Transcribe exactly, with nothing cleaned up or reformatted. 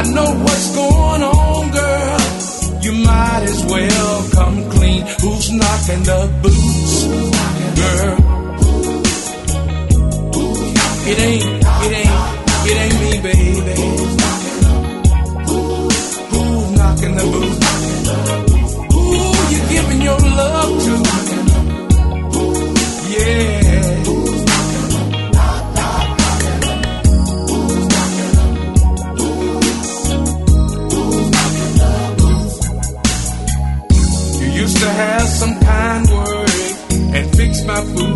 know what's going on, girl. You might as well come clean. Who's knocking the boots, girl? It ain't, it ain't, it ain't me, baby. Who's knocking the boots? Who you giving your love to? Yeah. You used to have some kind word and fix my food.